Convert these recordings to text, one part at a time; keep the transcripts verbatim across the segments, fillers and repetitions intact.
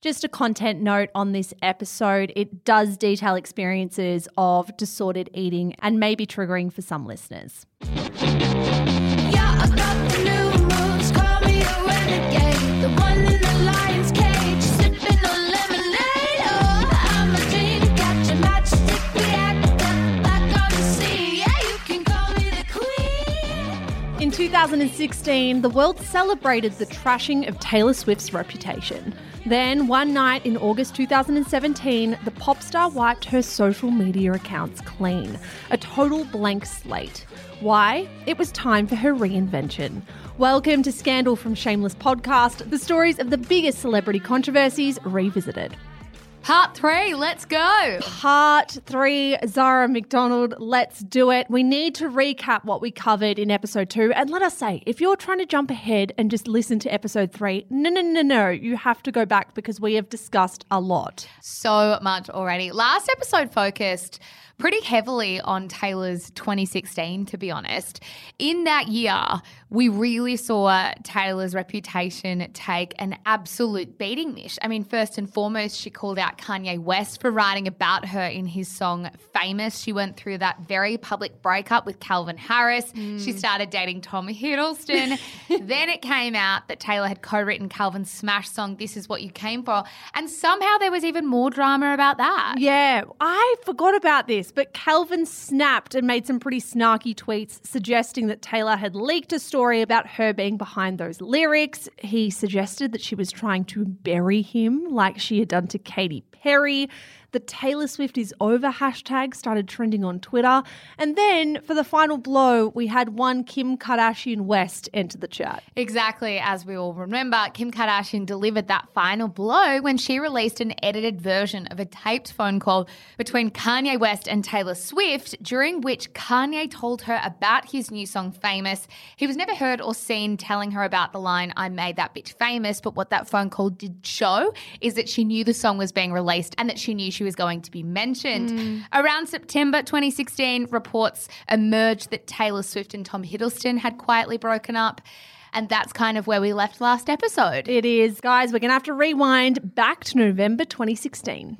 Just a content note on this episode, it does detail experiences of disordered eating and may be triggering for some listeners. Yeah, I got the new moves, call me a renegade, the one in the lion's cage, sipping on lemonade. Oh, I'm a dream catcher, matchstick reactor, back on the scene. Yeah, you can call me the queen. In two thousand sixteen, the world celebrated the trashing of Taylor Swift's reputation. Then, one night in August two thousand seventeen, the pop star wiped her social media accounts clean. A total blank slate. Why? It was time for her reinvention. Welcome to Scandal from Shameless Podcast, the stories of the biggest celebrity controversies revisited. Part three, let's go. Part three, Zara McDonald, let's do it. We need to recap what we covered in episode two. And let us say, if you're trying to jump ahead and just listen to episode three, no, no, no, no. You have to go back because we have discussed a lot. So much already. Last episode focused pretty heavily on Taylor's twenty sixteen, to be honest. In that year, we really saw Taylor's reputation take an absolute beating, Mish. I mean, first and foremost, she called out Kanye West for writing about her in his song Famous. She went through that very public breakup with Calvin Harris. Mm. She started dating Tom Hiddleston. Then it came out that Taylor had co-written Calvin's smash song, This Is What You Came For. And somehow there was even more drama about that. Yeah, I forgot about this. But Calvin snapped and made some pretty snarky tweets suggesting that Taylor had leaked a story about her being behind those lyrics. He suggested that she was trying to bury him like she had done to Katy Perry. The Taylor Swift is over hashtag started trending on Twitter. And then for the final blow, we had one Kim Kardashian West enter the chat. Exactly. As we all remember, Kim Kardashian delivered that final blow when she released an edited version of a taped phone call between Kanye West and Taylor Swift, during which Kanye told her about his new song Famous. He was never heard or seen telling her about the line, I made that bitch famous. But what that phone call did show is that she knew the song was being released and that she knew she was going to be mentioned. Mm. Around September twenty sixteen, reports emerged that Taylor Swift and Tom Hiddleston had quietly broken up. And that's kind of where we left last episode. It is. Guys, we're going to have to rewind back to November twenty sixteen.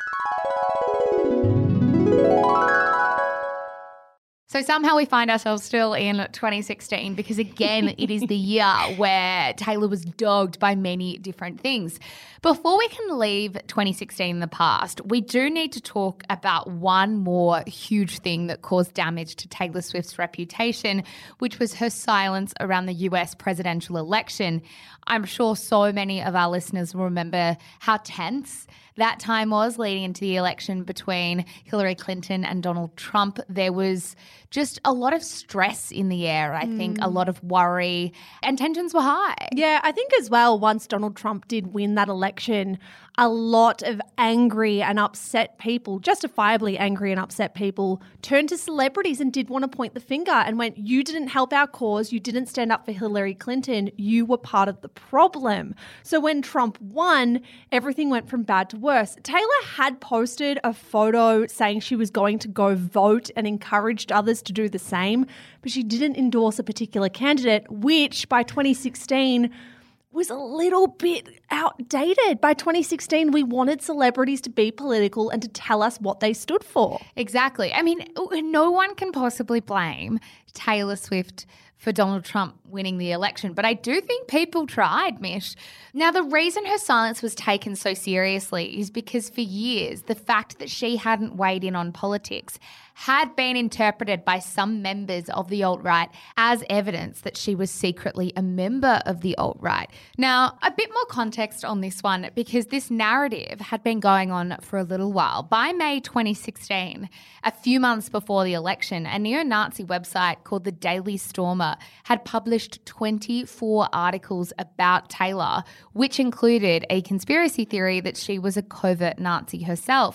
So somehow we find ourselves still in twenty sixteen because, again, it is the year where Taylor was dogged by many different things. Before we can leave twenty sixteen in the past, we do need to talk about one more huge thing that caused damage to Taylor Swift's reputation, which was her silence around the U S presidential election. I'm sure so many of our listeners will remember how tense that time was leading into the election between Hillary Clinton and Donald Trump. There was just a lot of stress in the air, I think, mm. a lot of worry, and tensions were high. Yeah, I think as well, once Donald Trump did win that election, a lot of angry and upset people, justifiably angry and upset people, turned to celebrities and did want to point the finger and went, you didn't help our cause, you didn't stand up for Hillary Clinton, you were part of the problem. So when Trump won, everything went from bad to worse. Taylor had posted a photo saying she was going to go vote and encouraged others to do the same, but she didn't endorse a particular candidate, which by twenty sixteen was a little bit outdated. By twenty sixteen, we wanted celebrities to be political and to tell us what they stood for. Exactly. I mean, no one can possibly blame Taylor Swift for Donald Trump winning the election. But I do think people tried, Mish. Now, the reason her silence was taken so seriously is because for years, the fact that she hadn't weighed in on politics had been interpreted by some members of the alt-right as evidence that she was secretly a member of the alt-right. Now, a bit more context on this one, because this narrative had been going on for a little while. By May twenty sixteen, a few months before the election, a neo-Nazi website called The Daily Stormer had published twenty-four articles about Taylor, which included a conspiracy theory that she was a covert Nazi herself.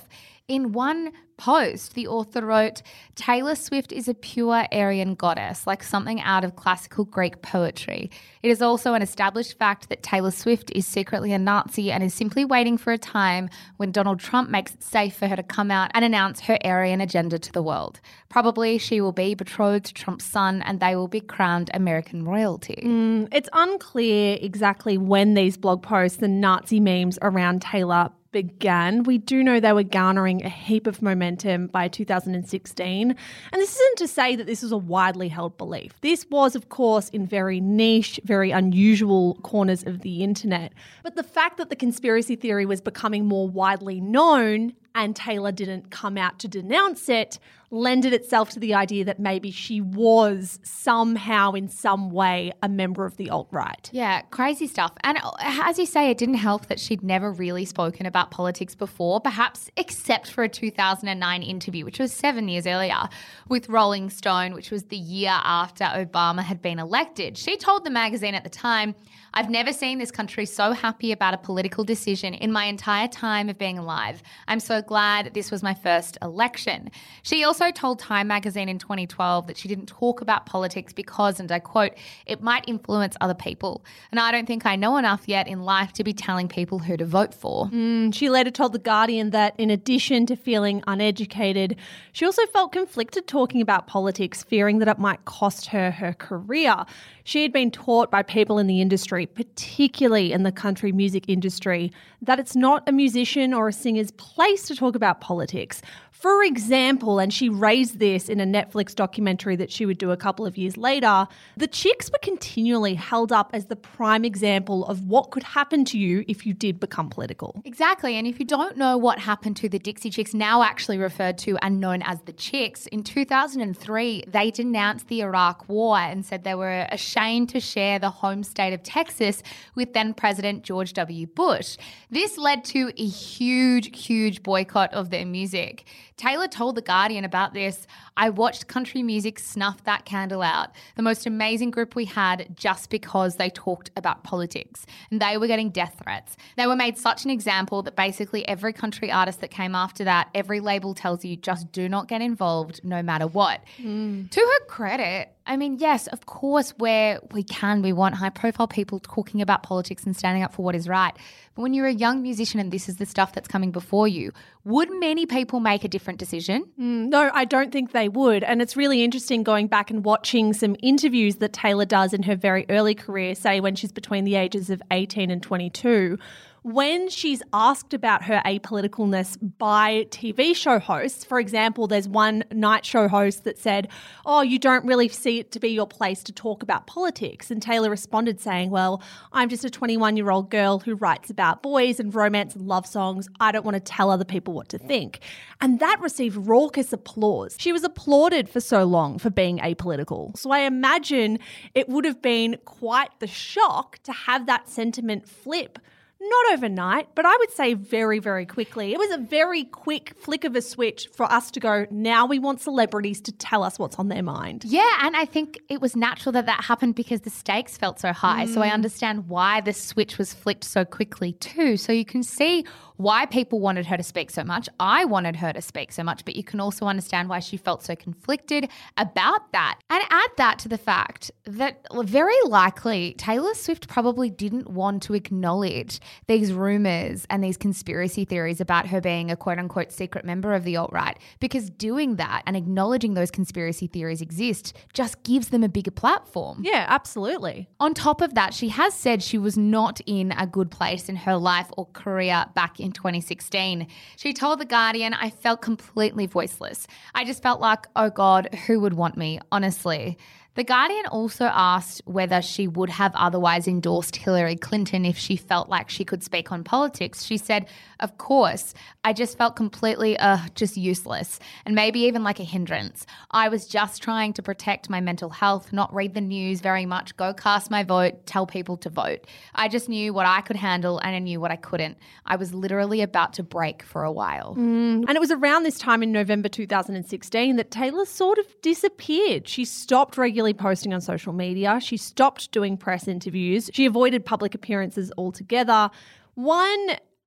In one post, the author wrote, Taylor Swift is a pure Aryan goddess, like something out of classical Greek poetry. It is also an established fact that Taylor Swift is secretly a Nazi and is simply waiting for a time when Donald Trump makes it safe for her to come out and announce her Aryan agenda to the world. Probably she will be betrothed to Trump's son and they will be crowned American royalty. Mm, it's unclear exactly when these blog posts and Nazi memes around Taylor began. We do know they were garnering a heap of momentum by two thousand sixteen. And this isn't to say that this was a widely held belief. This was, of course, in very niche, very unusual corners of the internet. But the fact that the conspiracy theory was becoming more widely known and Taylor didn't come out to denounce it lended itself to the idea that maybe she was somehow in some way a member of the alt-right. Yeah, crazy stuff. And as you say, it didn't help that she'd never really spoken about politics before, perhaps except for a two thousand nine interview, which was seven years earlier, with Rolling Stone, which was the year after Obama had been elected. She told the magazine at the time, I've never seen this country so happy about a political decision in my entire time of being alive. I'm so glad this was my first election. She also told Time magazine in twenty twelve that she didn't talk about politics because, and I quote, it might influence other people. And I don't think I know enough yet in life to be telling people who to vote for. Mm, she later told The Guardian that in addition to feeling uneducated, she also felt conflicted talking about politics, fearing that it might cost her her career. She had been taught by people in the industry, particularly in the country music industry, that it's not a musician or a singer's place to talk about politics. For example, and she raised this in a Netflix documentary that she would do a couple of years later, the Chicks were continually held up as the prime example of what could happen to you if you did become political. Exactly. And if you don't know what happened to the Dixie Chicks, now actually referred to and known as the Chicks, in two thousand three, they denounced the Iraq War and said they were ashamed to share the home state of Texas with then President George W. Bush. This led to a huge, huge boycott of their music. Taylor told The Guardian about this, I watched country music snuff that candle out, the most amazing group we had just because they talked about politics. And they were getting death threats. They were made such an example that basically every country artist that came after that, every label tells you just do not get involved no matter what. Mm. To her credit, I mean, yes, of course, where we can, we want high-profile people talking about politics and standing up for what is right. But when you're a young musician and this is the stuff that's coming before you, would many people make a different decision? Mm, no, I don't think they would. And it's really interesting going back and watching some interviews that Taylor does in her very early career, say when she's between the ages of eighteen and twenty-two. When she's asked about her apoliticalness by T V show hosts, for example, there's one night show host that said, oh, you don't really see it to be your place to talk about politics. And Taylor responded saying, well, I'm just a twenty-one-year-old girl who writes about boys and romance and love songs. I don't want to tell other people what to think. And that received raucous applause. She was applauded for so long for being apolitical. So I imagine it would have been quite the shock to have that sentiment flip. Not overnight, but I would say very, very quickly. It was a very quick flick of a switch for us to go, now we want celebrities to tell us what's on their mind. Yeah, and I think it was natural that that happened because the stakes felt so high. Mm. So I understand why the switch was flipped so quickly too. So you can see why people wanted her to speak so much. I wanted her to speak so much, but you can also understand why she felt so conflicted about that. And add that to the fact that very likely Taylor Swift probably didn't want to acknowledge these rumors and these conspiracy theories about her being a quote-unquote secret member of the alt-right, because doing that and acknowledging those conspiracy theories exist just gives them a bigger platform. Yeah, absolutely. On top of that, she has said she was not in a good place in her life or career back in twenty sixteen. She told The Guardian, I felt completely voiceless. I just felt like, oh God, who would want me, honestly. The Guardian also asked whether she would have otherwise endorsed Hillary Clinton if she felt like she could speak on politics. She said, of course, I just felt completely uh, just useless and maybe even like a hindrance. I was just trying to protect my mental health, not read the news very much, go cast my vote, tell people to vote. I just knew what I could handle and I knew what I couldn't. I was literally about to break for a while. Mm. And it was around this time in November two thousand sixteen that Taylor sort of disappeared. She stopped regularly posting on social media. She stopped doing press interviews. She avoided public appearances altogether. One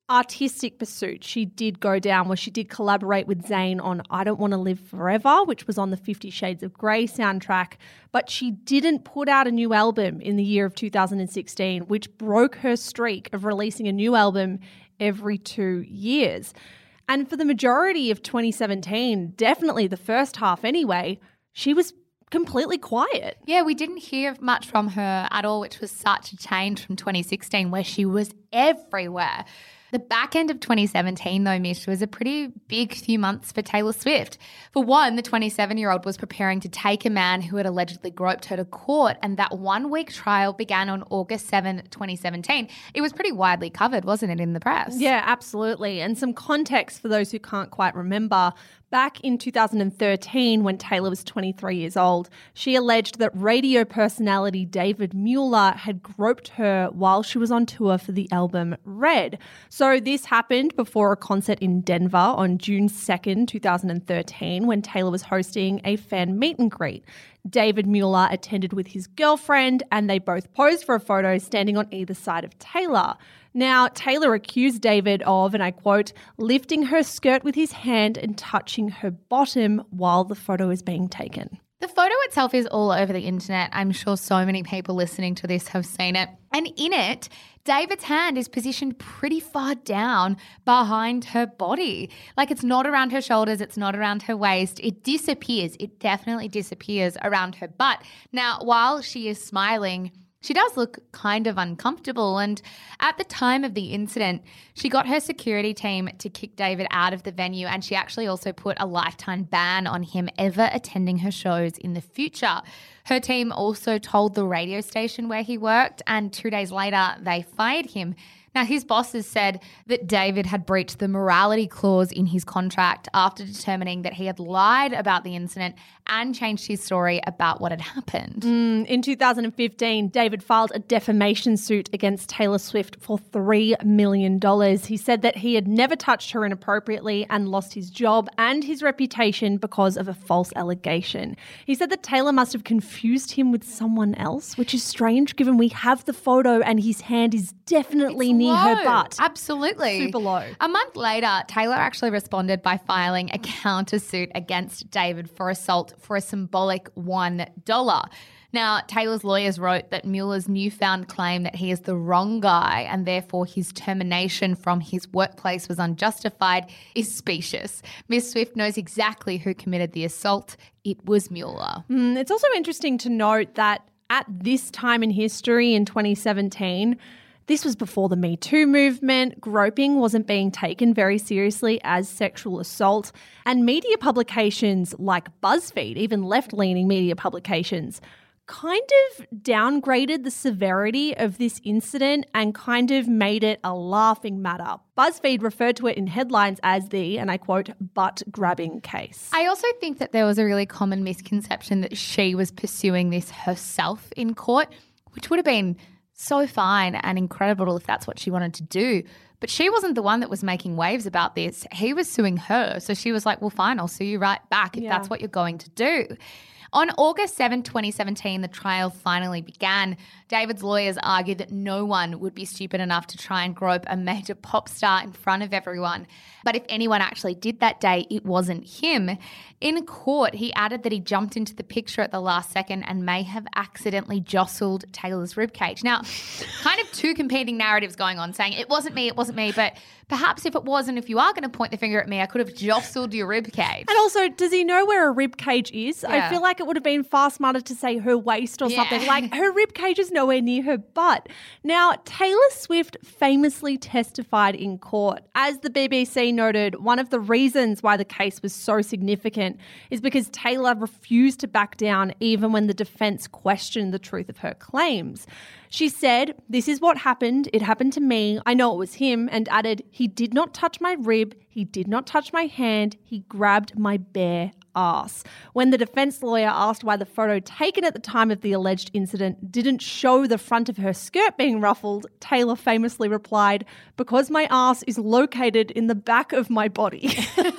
artistic pursuit she did go down, where she did collaborate with Zayn on I Don't Want to Live Forever, which was on the Fifty Shades of Grey soundtrack, but she didn't put out a new album in the year of two thousand sixteen, which broke her streak of releasing a new album every two years. And for the majority of twenty seventeen, definitely the first half anyway, she was completely quiet. Yeah, we didn't hear much from her at all, which was such a change from twenty sixteen where she was everywhere. The back end of twenty seventeen, though, Mish, was a pretty big few months for Taylor Swift. For one, the twenty-seven-year-old was preparing to take a man who had allegedly groped her to court, and that one-week trial began on August seventh, twenty seventeen. It was pretty widely covered, wasn't it, in the press? Yeah, absolutely. And some context for those who can't quite remember. Back in two thousand thirteen, when Taylor was twenty-three years old, she alleged that radio personality David Mueller had groped her while she was on tour for the album Red. So this happened before a concert in Denver on June second, two thousand thirteen, when Taylor was hosting a fan meet and greet. David Mueller attended with his girlfriend, and they both posed for a photo standing on either side of Taylor. Now, Taylor accused David of, and I quote, lifting her skirt with his hand and touching her bottom while the photo is being taken. The photo itself is all over the internet. I'm sure so many people listening to this have seen it. And in it, David's hand is positioned pretty far down behind her body. Like, it's not around her shoulders, it's not around her waist. It disappears. It definitely disappears around her butt. Now, while she is smiling, she does look kind of uncomfortable, and at the time of the incident, she got her security team to kick David out of the venue, and she actually also put a lifetime ban on him ever attending her shows in the future. Her team also told the radio station where he worked, and two days later, they fired him. Now, his bosses said that David had breached the morality clause in his contract after determining that he had lied about the incident and changed his story about what had happened. Mm, in two thousand fifteen, David filed a defamation suit against Taylor Swift for three million dollars. He said that he had never touched her inappropriately and lost his job and his reputation because of a false allegation. He said that Taylor must have confused him with someone else, which is strange given we have the photo and his hand is definitely It's near low. her butt. Absolutely. Super low. A month later, Taylor actually responded by filing a countersuit against David for assault for a symbolic one dollar. Now, Taylor's lawyers wrote that Mueller's newfound claim that he is the wrong guy and therefore his termination from his workplace was unjustified is specious. Miss Swift knows exactly who committed the assault. It was Mueller. Mm, it's also interesting to note that at this time in history in twenty seventeen, this was before the Me Too movement. Groping wasn't being taken very seriously as sexual assault. And media publications like BuzzFeed, even left-leaning media publications, kind of downgraded the severity of this incident and kind of made it a laughing matter. BuzzFeed referred to it in headlines as the, and I quote, butt-grabbing case. I also think that there was a really common misconception that she was pursuing this herself in court, which would have been so fine and incredible if that's what she wanted to do. But she wasn't the one that was making waves about this. He was suing her. So she was like, well, fine, I'll sue you right back if Yeah. that's what you're going to do. On August seventh, twenty seventeen, the trial finally began. David's lawyers argued that no one would be stupid enough to try and grope a major pop star in front of everyone. But if anyone actually did that day, it wasn't him. In court, he added that he jumped into the picture at the last second and may have accidentally jostled Taylor's ribcage. Now, kind of two competing narratives going on, saying it wasn't me, it wasn't me, but perhaps if it was, and if you are going to point the finger at me, I could have jostled your ribcage. And also, does he know where a rib cage is? Yeah. I feel like it would have been far smarter to say her waist or Yeah. something. Like, her rib cage is nowhere near her butt. Now, Taylor Swift famously testified in court. As the B B C noted, one of the reasons why the case was so significant is because Taylor refused to back down even when the defense questioned the truth of her claims. She said, "This is what happened. It happened to me. I know it was him," and added, "He did not touch my rib. He did not touch my hand. He grabbed my bare ass. When the defense lawyer asked why the photo taken at the time of the alleged incident didn't show the front of her skirt being ruffled, Taylor famously replied, "Because my ass is located in the back of my body."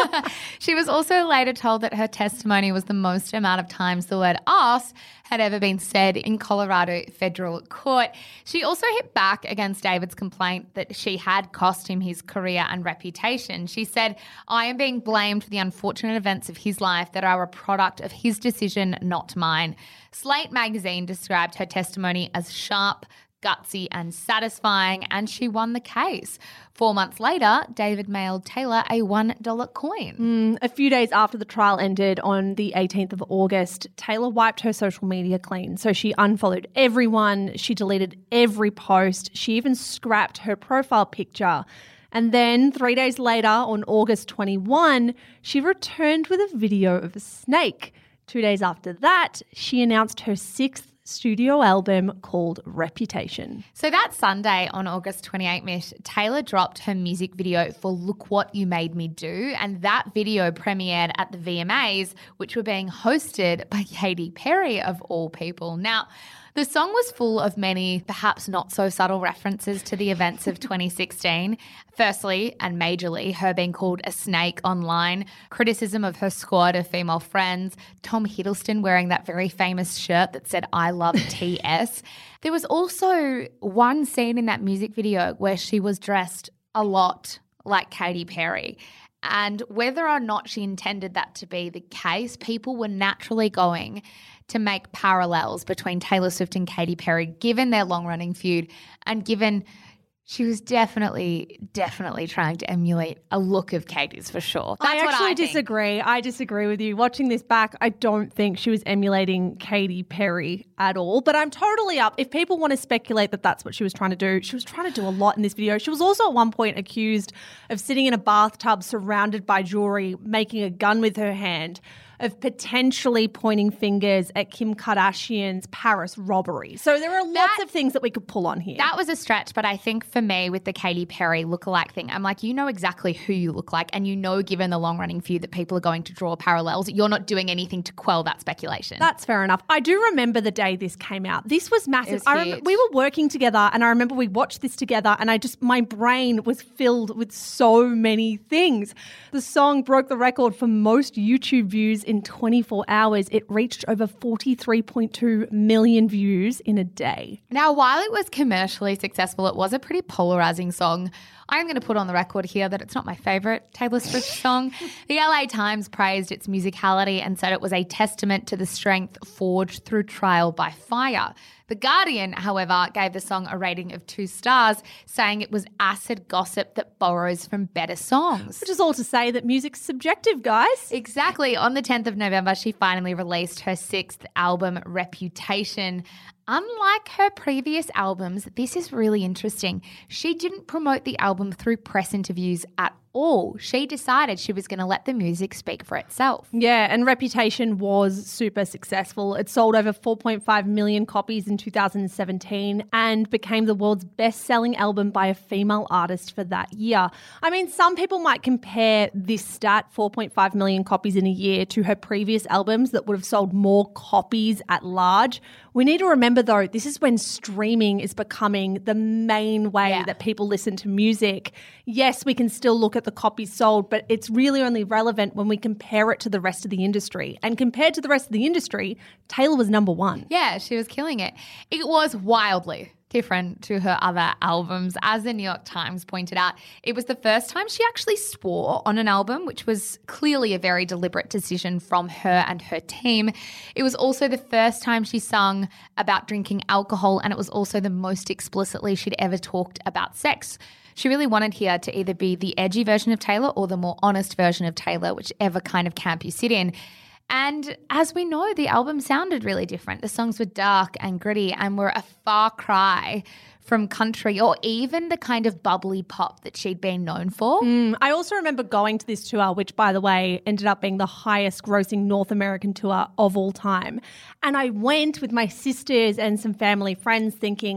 She was also later told that her testimony was the most amount of times the word ass had ever been said in Colorado federal court. She also hit back against David's complaint that she had cost him his career and reputation. She said, "I am being blamed for the unfortunate events of his life that are a product of his decision, not mine." Slate magazine described her testimony as sharp, gutsy and satisfying, and she won the case. Four months later, David mailed Taylor a one dollar coin. Mm, a few days after the trial ended on the eighteenth of August, Taylor wiped her social media clean. So she unfollowed everyone, she deleted every post, she even scrapped her profile picture. And then three days later, on August twenty-first, she returned with a video of a snake. Two days after that, she announced her sixth studio album called Reputation. So that Sunday on August twenty-eighth, Mish, Taylor dropped her music video for Look What You Made Me Do, and that video premiered at the V M As, which were being hosted by Katy Perry, of all people. Now, the song was full of many, perhaps not so subtle references to the events of twenty sixteen. Firstly, and majorly, her being called a snake online, criticism of her squad of female friends, Tom Hiddleston wearing that very famous shirt that said, "I love T S." There was also one scene in that music video where she was dressed a lot like Katy Perry. And whether or not she intended that to be the case, people were naturally going to make parallels between Taylor Swift and Katy Perry, given their long-running feud and given she was definitely, definitely trying to emulate a look of Katy's for sure. That's I what actually I think. disagree. I disagree with you. Watching this back, I don't think she was emulating Katy Perry at all, but I'm totally up. If people want to speculate that that's what she was trying to do, she was trying to do a lot in this video. She was also at one point accused of sitting in a bathtub surrounded by jewelry, making a gun with her hand, of potentially pointing fingers at Kim Kardashian's Paris robbery. So there are lots That- of things that we could pull on here. That was a stretch, but I think for me with the Katy Perry lookalike thing, I'm like, you know exactly who you look like, and you know, given the long-running feud, that people are going to draw parallels. You're not doing anything to quell that speculation. That's fair enough. I do remember the day this came out. This was massive. It was I rem- huge. we were working together, and I remember we watched this together, and I just, my brain was filled with so many things. The song broke the record for most YouTube views in twenty-four hours. It reached over forty-three point two million views in a day. Now, while it was commercially successful, it was a pretty polarizing song. I'm going to put on the record here that it's not my favorite Taylor Swift song. The L A Times praised its musicality and said it was a testament to the strength forged through trial by fire. The Guardian, however, gave the song a rating of two stars, saying it was acid gossip that borrows from better songs. Which is all to say that music's subjective, guys. Exactly. On the tenth of November, she finally released her sixth album, Reputation. Unlike her previous albums, this is really interesting. She didn't promote the album through press interviews at all. She decided she was going to let the music speak for itself. Yeah, and Reputation was super successful. It sold over four point five million copies in two thousand seventeen and became the world's best-selling album by a female artist for that year. I mean, some people might compare this stat, four point five million copies in a year, to her previous albums that would have sold more copies at large. We need to remember, though, this is when streaming is becoming the main way Yeah. that people listen to music. Yes, we can still look at the copies sold, but it's really only relevant when we compare it to the rest of the industry. And compared to the rest of the industry, Taylor was number one. Yeah, she was killing it. It was wildly different to her other albums. As the New York Times pointed out, it was the first time she actually swore on an album, which was clearly a very deliberate decision from her and her team. It was also the first time she sung about drinking alcohol, and it was also the most explicitly she'd ever talked about sex. She really wanted here to either be the edgy version of Taylor or the more honest version of Taylor, whichever kind of camp you sit in. And as we know, the album sounded really different. The songs were dark and gritty and were a far cry from country or even the kind of bubbly pop that she'd been known for. Mm, I also remember going to this tour, which, by the way, ended up being the highest grossing North American tour of all time. And I went with my sisters and some family friends thinking,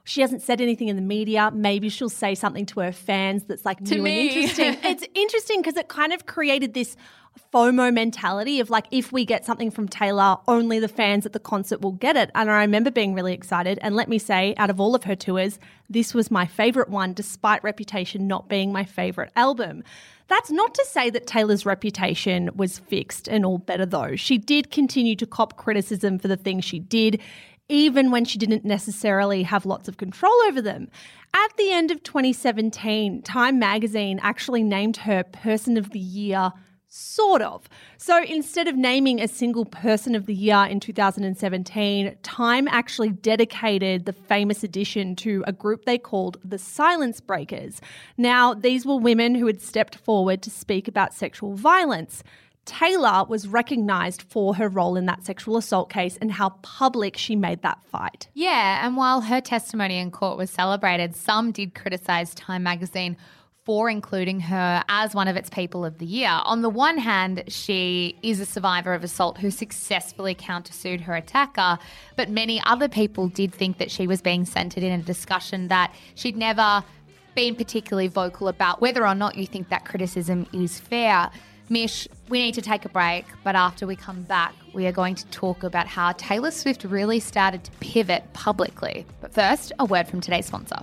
She hasn't said anything in the media. Maybe she'll say something to her fans that's like To new me. and interesting. It's interesting because it kind of created this FOMO mentality of like, if we get something from Taylor, only the fans at the concert will get it. And I remember being really excited. And let me say, out of all of her tours, this was my favourite one, despite Reputation not being my favourite album. That's not to say that Taylor's reputation was fixed and all better though. She did continue to cop criticism for the things she did, even when she didn't necessarily have lots of control over them. At the end of twenty seventeen, Time magazine actually named her Person of the Year, sort of. So instead of naming a single Person of the Year in two thousand seventeen, Time actually dedicated the famous edition to a group they called the Silence Breakers. Now, these were women who had stepped forward to speak about sexual violence. Taylor was recognised for her role in that sexual assault case and how public she made that fight. Yeah, and while her testimony in court was celebrated, some did criticise Time magazine for including her as one of its People of the Year. On the one hand, she is a survivor of assault who successfully countersued her attacker, but many other people did think that she was being centred in a discussion that she'd never been particularly vocal about whether or not you think that criticism is fair. Mish, we need to take a break, but after we come back, we are going to talk about how Taylor Swift really started to pivot publicly. But first, a word from today's sponsor.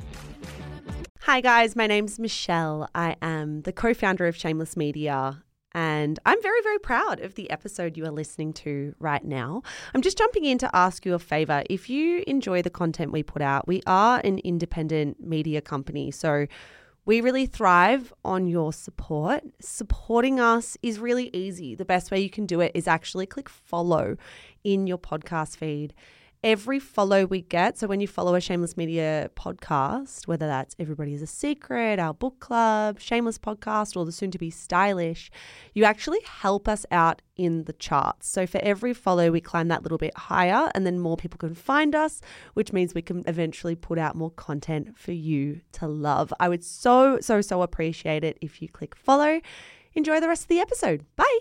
Hi guys, my name's Michelle. I am the co-founder of Shameless Media, and I'm very, very proud of the episode you are listening to right now. I'm just jumping in to ask you a favor. If you enjoy the content we put out, we are an independent media company, so we really thrive on your support. Supporting us is really easy. The best way you can do it is actually click follow in your podcast feed. Every follow we get, so when you follow a Shameless Media podcast, whether that's Everybody is a Secret, our book club, Shameless Podcast, or the soon-to-be Stylish, you actually help us out in the charts. So for every follow, we climb that little bit higher, and then more people can find us, which means we can eventually put out more content for you to love. I would so, so, so appreciate it if you click follow. Enjoy the rest of the episode. Bye.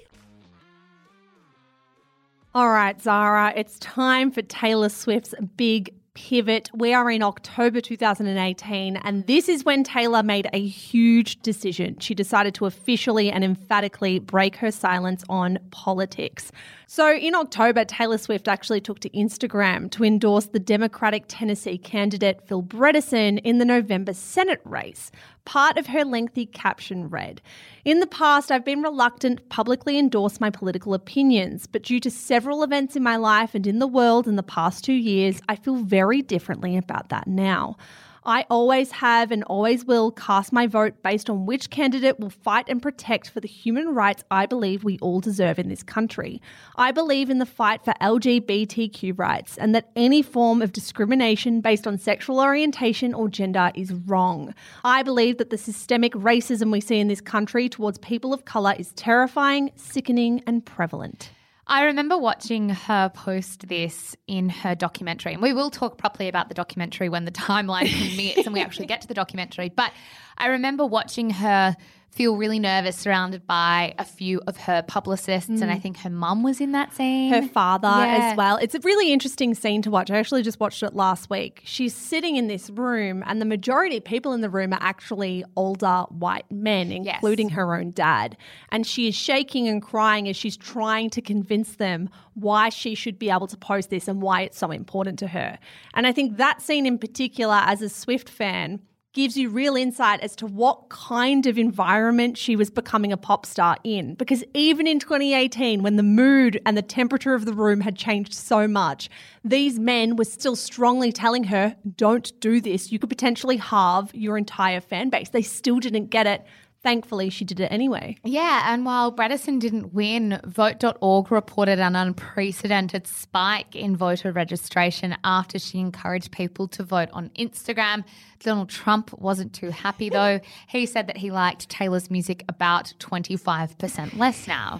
All right, Zara, it's time for Taylor Swift's big pivot. We are in October two thousand eighteen, and this is when Taylor made a huge decision. She decided to officially and emphatically break her silence on politics. So in October, Taylor Swift actually took to Instagram to endorse the Democratic Tennessee candidate Phil Bredesen in the November Senate race. Part of her lengthy caption read, "In the past, I've been reluctant to publicly endorse my political opinions, but due to several events in my life and in the world in the past two years, I feel very differently about that now. I always have and always will cast my vote based on which candidate will fight and protect for the human rights I believe we all deserve in this country. I believe in the fight for L G B T Q rights and that any form of discrimination based on sexual orientation or gender is wrong. I believe that the systemic racism we see in this country towards people of colour is terrifying, sickening and prevalent." I remember watching her post this in her documentary, and we will talk properly about the documentary when the timeline permits and we actually get to the documentary. But I remember watching her feel really nervous surrounded by a few of her publicists, mm. and I think her mum was in that scene. Her father Yeah. as well. It's a really interesting scene to watch. I actually just watched it last week. She's sitting in this room and the majority of people in the room are actually older white men, including Yes. her own dad. And she is shaking and crying as she's trying to convince them why she should be able to post this and why it's so important to her. And I think that scene in particular, as a Swift fan, gives you real insight as to what kind of environment she was becoming a pop star in. Because even in twenty eighteen, when the mood and the temperature of the room had changed so much, these men were still strongly telling her, don't do this. You could potentially halve your entire fan base. They still didn't get it. Thankfully, she did it anyway. Yeah, and while Bredesen didn't win, vote dot org reported an unprecedented spike in voter registration after she encouraged people to vote on Instagram. Donald Trump wasn't too happy though. He said that he liked Taylor's music about twenty-five percent less now.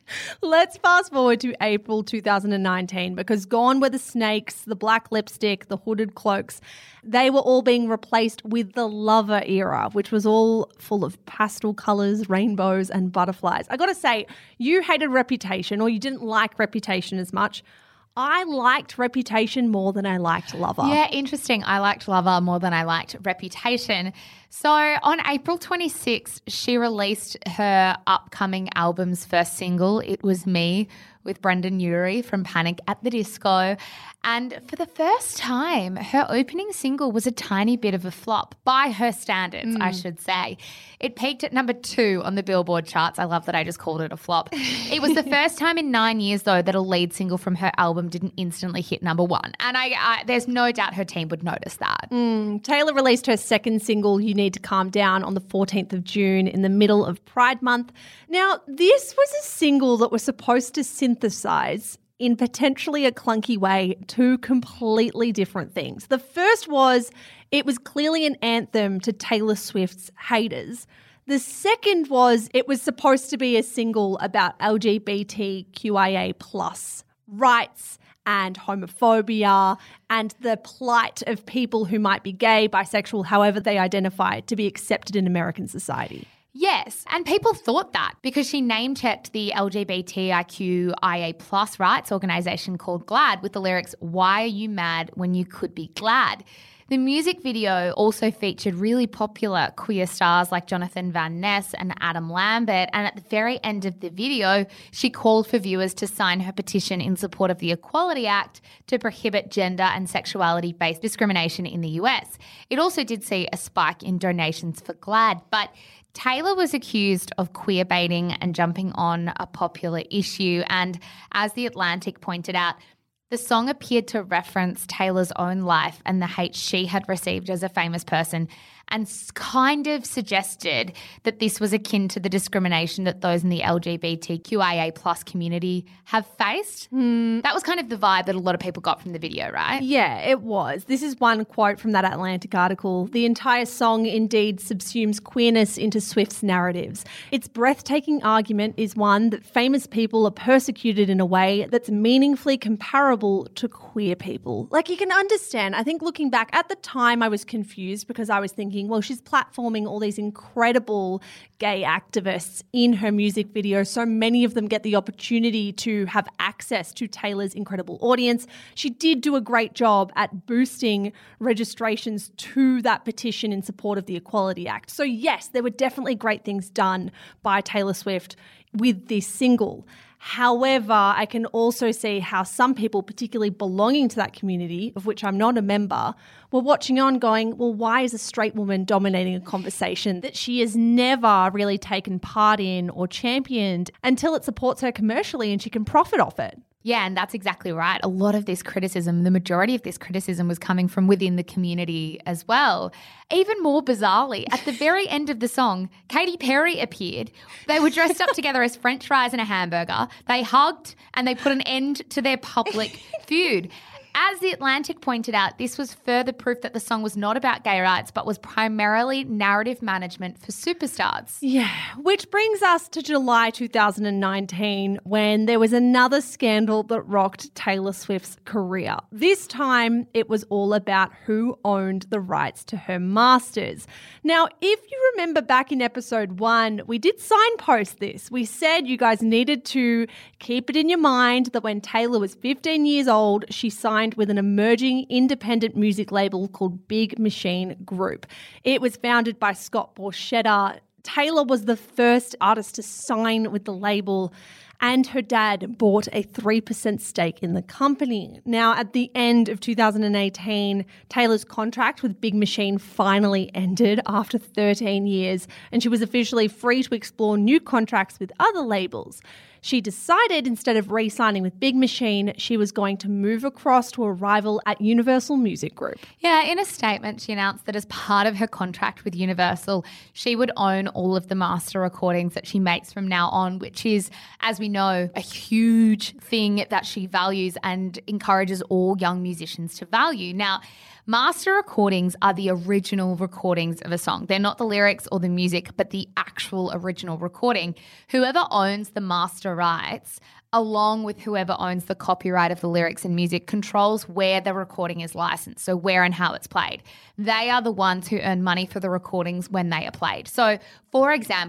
Let's fast forward to April two thousand nineteen, because gone were the snakes, the black lipstick, the hooded cloaks. They were all being replaced with the Lover era, which was all full of pastel colours, rainbows and butterflies. I got to say, you hated Reputation, or you didn't like Reputation as much. I liked Reputation more than I liked Lover. Yeah, interesting. I liked Lover more than I liked Reputation. So on April twenty-sixth, she released her upcoming album's first single, It Was Me, with Brendan Urie from Panic at the Disco. And for the first time, her opening single was a tiny bit of a flop by her standards, mm. I should say. It peaked at number two on the Billboard charts. I love that I just called it a flop. It was the first time in nine years, though, that a lead single from her album didn't instantly hit number one. And I, I there's no doubt her team would notice that. Mm. Taylor released her second single, You Need to Calm Down, on the fourteenth of June in the middle of Pride Month. Now, this was a single that was supposed to synthesize in potentially a clunky way two completely different things. The first was it was clearly an anthem to Taylor Swift's haters. The second was it was supposed to be a single about L G B T Q I A plus rights and homophobia and the plight of people who might be gay, bisexual, however they identify, to be accepted in American society. Yes, and people thought that because she name-checked the L G B T Q I A plus rights organisation called GLAAD with the lyrics, "Why are you mad when you could be glad?" The music video also featured really popular queer stars like Jonathan Van Ness and Adam Lambert, and at the very end of the video, she called for viewers to sign her petition in support of the Equality Act to prohibit gender and sexuality-based discrimination in the U S. It also did see a spike in donations for GLAAD, but Taylor was accused of queer baiting and jumping on a popular issue, and as The Atlantic pointed out, the song appeared to reference Taylor's own life and the hate she had received as a famous person, and kind of suggested that this was akin to the discrimination that those in the L G B T Q I A plus community have faced. Mm. That was kind of the vibe that a lot of people got from the video, right? Yeah, it was. This is one quote from that Atlantic article. The entire song indeed subsumes queerness into Swift's narratives. Its breathtaking argument is one that famous people are persecuted in a way that's meaningfully comparable to queer people. Like, you can understand. I think looking back at the time, I was confused because I was thinking, well, she's platforming all these incredible gay activists in her music video. So many of them get the opportunity to have access to Taylor's incredible audience. She did do a great job at boosting registrations to that petition in support of the Equality Act. So yes, there were definitely great things done by Taylor Swift with this single. However, I can also see how some people, particularly belonging to that community, of which I'm not a member, were watching on going, well, why is a straight woman dominating a conversation that she has never really taken part in or championed until it supports her commercially and she can profit off it? Yeah, and that's exactly right. A lot of this criticism, the majority of this criticism was coming from within the community as well. Even more bizarrely, at the very end of the song, Katy Perry appeared. They were dressed up together as French fries and a hamburger. They hugged and they put an end to their public feud. As The Atlantic pointed out, this was further proof that the song was not about gay rights, but was primarily narrative management for superstars. Yeah, which brings us to July two thousand nineteen, when there was another scandal that rocked Taylor Swift's career. This time, it was all about who owned the rights to her masters. Now, if you remember back in episode one, we did signpost this. We said you guys needed to keep it in your mind that when Taylor was fifteen years old, she signed with an emerging independent music label called Big Machine Group. It was founded by Scott Borchetta. Taylor was the first artist to sign with the label, and her dad bought a three percent stake in the company. Now, at the end of two thousand eighteen, Taylor's contract with Big Machine finally ended after thirteen years, and she was officially free to explore new contracts with other labels. She decided, instead of re-signing with Big Machine, she was going to move across to a rival at Universal Music Group. Yeah, in a statement, she announced that as part of her contract with Universal, she would own all of the master recordings that she makes from now on, which is, as we know, a huge thing that she values and encourages all young musicians to value. Now, master recordings are the original recordings of a song. They're not the lyrics or the music, but the actual original recording. Whoever owns the master rights, along with whoever owns the copyright of the lyrics and music, controls where the recording is licensed, so where and how it's played. They are the ones who earn money for the recordings when they are played. So, for example,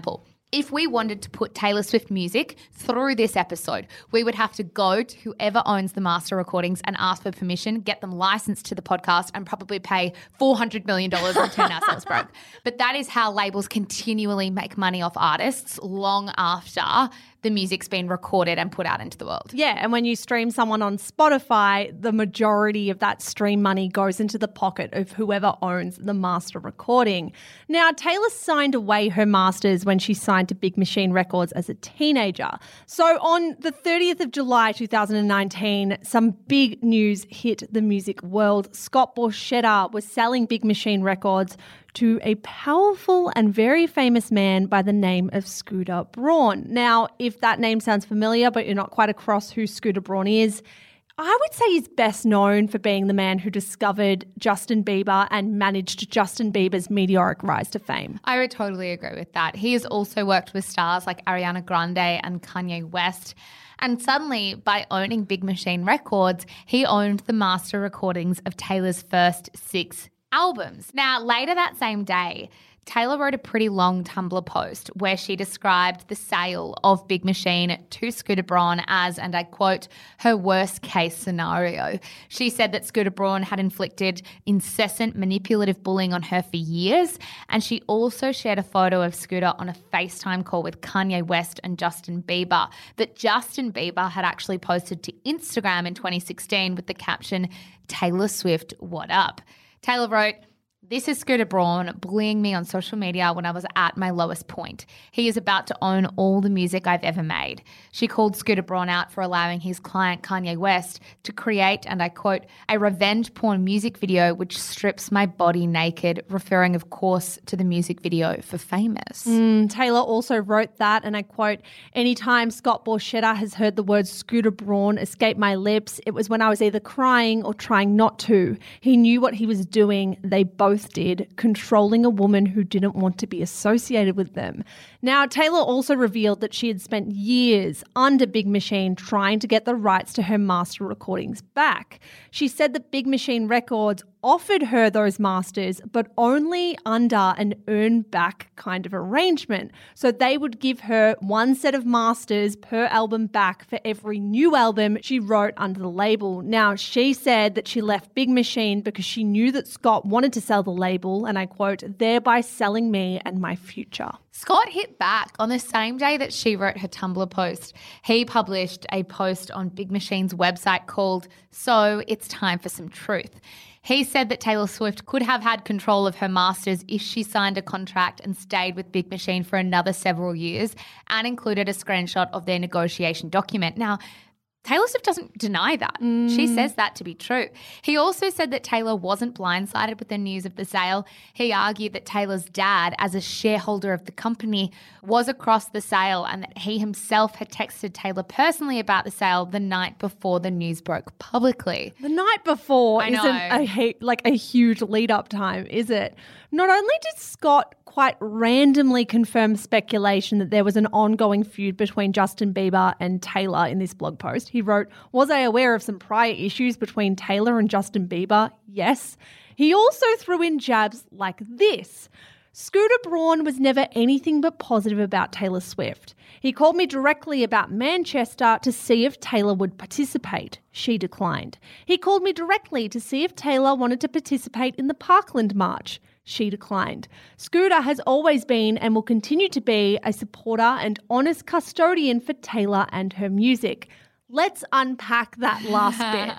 If we wanted to put Taylor Swift music through this episode, we would have to go to whoever owns the master recordings and ask for permission, get them licensed to the podcast, and probably pay four hundred million dollars and turn ourselves broke. But that is how labels continually make money off artists long after the music's been recorded and put out into the world. Yeah, and when you stream someone on Spotify, the majority of that stream money goes into the pocket of whoever owns the master recording. Now, Taylor signed away her masters when she signed to Big Machine Records as a teenager. So on the thirtieth of July two thousand nineteen, some big news hit the music world. Scott Borchetta was selling Big Machine Records to a powerful and very famous man by the name of Scooter Braun. Now, if that name sounds familiar, but you're not quite across who Scooter Braun is, I would say he's best known for being the man who discovered Justin Bieber and managed Justin Bieber's meteoric rise to fame. I would totally agree with that. He has also worked with stars like Ariana Grande and Kanye West. And suddenly, by owning Big Machine Records, he owned the master recordings of Taylor's first six albums. Now, later that same day, Taylor wrote a pretty long Tumblr post where she described the sale of Big Machine to Scooter Braun as, and I quote, her worst case scenario. She said that Scooter Braun had inflicted incessant manipulative bullying on her for years, and she also shared a photo of Scooter on a FaceTime call with Kanye West and Justin Bieber that Justin Bieber had actually posted to Instagram in twenty sixteen with the caption, "Taylor Swift, what up?" Taylor wrote, "This is Scooter Braun bullying me on social media when I was at my lowest point. He is about to own all the music I've ever made." She called Scooter Braun out for allowing his client Kanye West to create, and I quote, "a revenge porn music video which strips my body naked," referring, of course, to the music video for Famous. Mm, Taylor also wrote that, and I quote, "Anytime Scott Borchetta has heard the word Scooter Braun escape my lips, it was when I was either crying or trying not to. He knew what he was doing. They both did, controlling a woman who didn't want to be associated with them." Now, Taylor also revealed that she had spent years under Big Machine trying to get the rights to her master recordings back. She said that Big Machine Records offered her those masters, but only under an earn back kind of arrangement. So they would give her one set of masters per album back for every new album she wrote under the label. Now, she said that she left Big Machine because she knew that Scott wanted to sell the label, and I quote, "thereby selling me and my future." Scott hit back on the same day that she wrote her Tumblr post. He published a post on Big Machine's website called "So It's Time for Some Truth." He said that Taylor Swift could have had control of her masters if she signed a contract and stayed with Big Machine for another several years, and included a screenshot of their negotiation document. Now, Taylor Swift doesn't deny that. Mm. She says that to be true. He also said that Taylor wasn't blindsided with the news of the sale. He argued that Taylor's dad, as a shareholder of the company, was across the sale, and that he himself had texted Taylor personally about the sale the night before the news broke publicly. The night before I isn't know. a, like a huge lead-up time, is it? Not only did Scott quite randomly confirm speculation that there was an ongoing feud between Justin Bieber and Taylor in this blog post. He wrote, "Was I aware of some prior issues between Taylor and Justin Bieber? Yes." He also threw in jabs like this. "Scooter Braun was never anything but positive about Taylor Swift. He called me directly about Manchester to see if Taylor would participate. She declined. He called me directly to see if Taylor wanted to participate in the Parkland March. She declined. Scooter has always been and will continue to be a supporter and honest custodian for Taylor and her music." Let's unpack that last bit.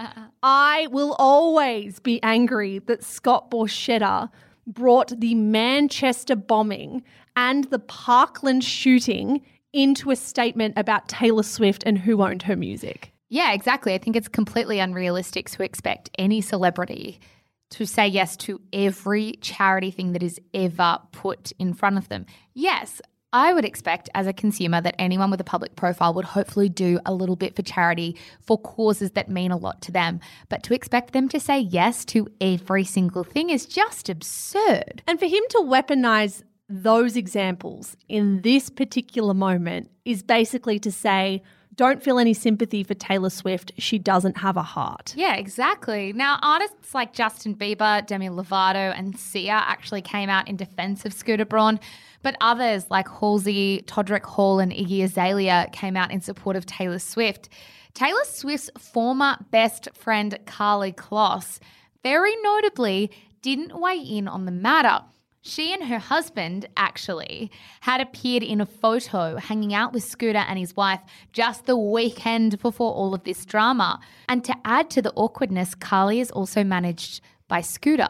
I will always be angry that Scott Borchetta brought the Manchester bombing and the Parkland shooting into a statement about Taylor Swift and who owned her music. Yeah, exactly. I think it's completely unrealistic to expect any celebrity to say yes to every charity thing that is ever put in front of them. Yes, I would expect as a consumer that anyone with a public profile would hopefully do a little bit for charity for causes that mean a lot to them. But to expect them to say yes to every single thing is just absurd. And for him to weaponize those examples in this particular moment is basically to say don't feel any sympathy for Taylor Swift. She doesn't have a heart. Yeah, exactly. Now, artists like Justin Bieber, Demi Lovato, and Sia actually came out in defense of Scooter Braun, but others like Halsey, Todrick Hall, and Iggy Azalea came out in support of Taylor Swift. Taylor Swift's former best friend, Karlie Kloss, very notably didn't weigh in on the matter. She and her husband, actually, had appeared in a photo hanging out with Scooter and his wife just the weekend before all of this drama. And to add to the awkwardness, Karlie is also managed by Scooter.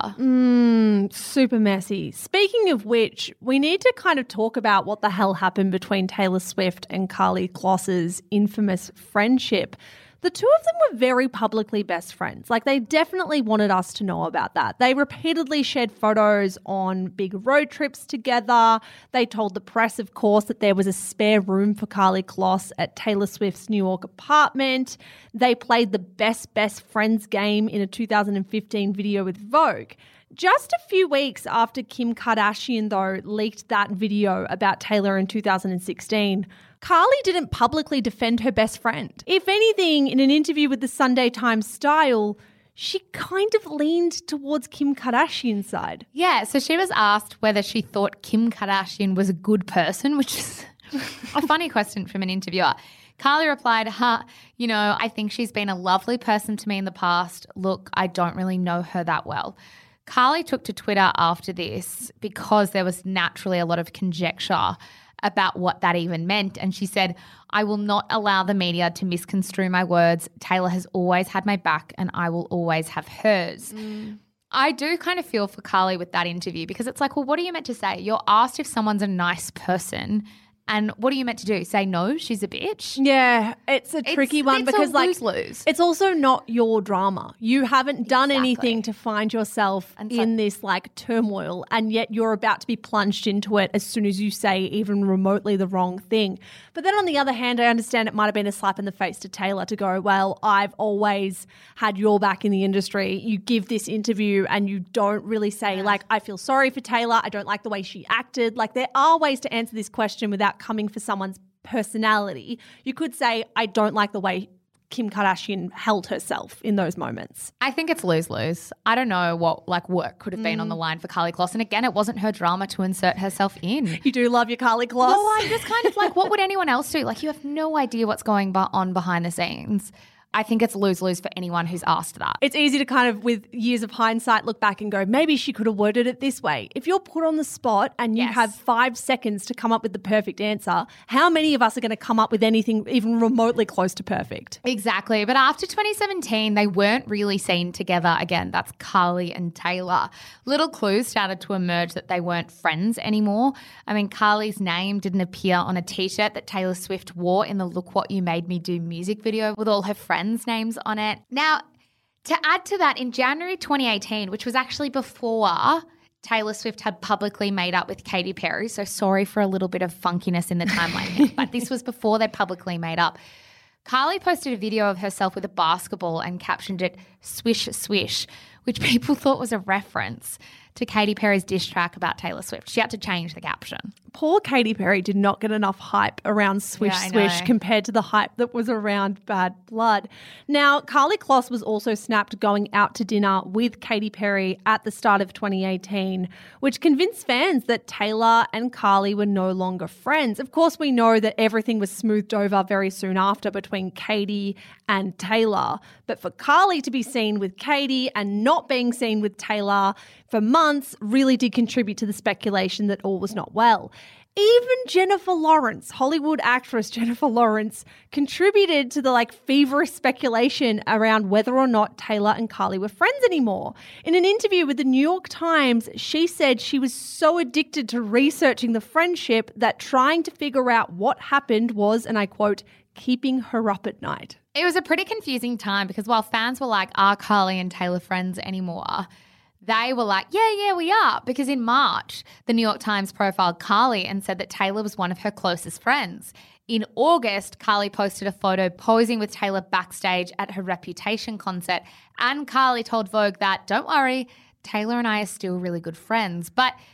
Mm, super messy. Speaking of which, we need to kind of talk about what the hell happened between Taylor Swift and Karlie Kloss's infamous friendship. The two of them were very publicly best friends. Like, they definitely wanted us to know about that. They repeatedly shared photos on big road trips together. They told the press, of course, that there was a spare room for Karlie Kloss at Taylor Swift's New York apartment. They played the best best friends game in a two thousand fifteen video with Vogue. Just a few weeks after Kim Kardashian, though, leaked that video about Taylor in two thousand sixteen, Karlie didn't publicly defend her best friend. If anything, in an interview with the Sunday Times Style, she kind of leaned towards Kim Kardashian's side. Yeah, so she was asked whether she thought Kim Kardashian was a good person, which is a funny question from an interviewer. Karlie replied, huh, you know, I think she's been a lovely person to me in the past. Look, I don't really know her that well. Karlie took to Twitter after this because there was naturally a lot of conjecture about what that even meant. And she said, I will not allow the media to misconstrue my words. Taylor has always had my back and I will always have hers. Mm. I do kind of feel for Karlie with that interview because it's like, well, what are you meant to say? You're asked if someone's a nice person. And what are you meant to do? Say no, she's a bitch? Yeah, it's a tricky it's, one it's because a like lose-lose. It's also not your drama. You haven't done Exactly. anything to find yourself And in so- this like turmoil, and yet you're about to be plunged into it as soon as you say even remotely the wrong thing. But then on the other hand, I understand it might have been a slap in the face to Taylor to go, well, I've always had your back in the industry. You give this interview and you don't really say yeah. like, I feel sorry for Taylor. I don't like the way she acted. Like, there are ways to answer this question without coming for someone's personality. You could say, I don't like the way Kim Kardashian held herself in those moments. I think it's lose-lose. I don't know what like work could have been Mm. on the line for Karlie Kloss. And again, it wasn't her drama to insert herself in. You do love your Karlie Kloss. Well, I'm just kind of like, what would anyone else do? Like, you have no idea what's going bu- on behind the scenes. I think it's lose-lose for anyone who's asked that. It's easy to kind of, with years of hindsight, look back and go, maybe she could have worded it this way. If you're put on the spot and you Yes. have five seconds to come up with the perfect answer, how many of us are going to come up with anything even remotely close to perfect? Exactly. But after twenty seventeen, they weren't really seen together again. That's Karlie and Taylor. Little clues started to emerge that they weren't friends anymore. I mean, Karlie's name didn't appear on a T-shirt that Taylor Swift wore in the Look What You Made Me Do music video with all her friends' names on it. Now, to add to that, in January twenty eighteen, which was actually before Taylor Swift had publicly made up with Katy Perry, so sorry for a little bit of funkiness in the timeline here, but this was before they publicly made up. Karlie posted a video of herself with a basketball and captioned it "Swish Swish," which people thought was a reference to Katy Perry's diss track about Taylor Swift. She had to change the caption. Poor Katy Perry did not get enough hype around Swish Yeah, I Swish know. compared to the hype that was around Bad Blood. Now, Karlie Kloss was also snapped going out to dinner with Katy Perry at the start of twenty eighteen, which convinced fans that Taylor and Karlie were no longer friends. Of course, we know that everything was smoothed over very soon after between Katy and Taylor. But for Karlie to be seen with Katy and not being seen with Taylor for months really did contribute to the speculation that all was not well. Even Jennifer Lawrence, Hollywood actress Jennifer Lawrence, contributed to the like feverish speculation around whether or not Taylor and Karlie were friends anymore. In an interview with the New York Times, she said she was so addicted to researching the friendship that trying to figure out what happened was, and I quote, keeping her up at night. It was a pretty confusing time because while fans were like, are Karlie and Taylor friends anymore? They were like, yeah, yeah, we are. Because in March, the New York Times profiled Karlie and said that Taylor was one of her closest friends. In August, Karlie posted a photo posing with Taylor backstage at her Reputation concert. And Karlie told Vogue that, don't worry, Taylor and I are still really good friends. But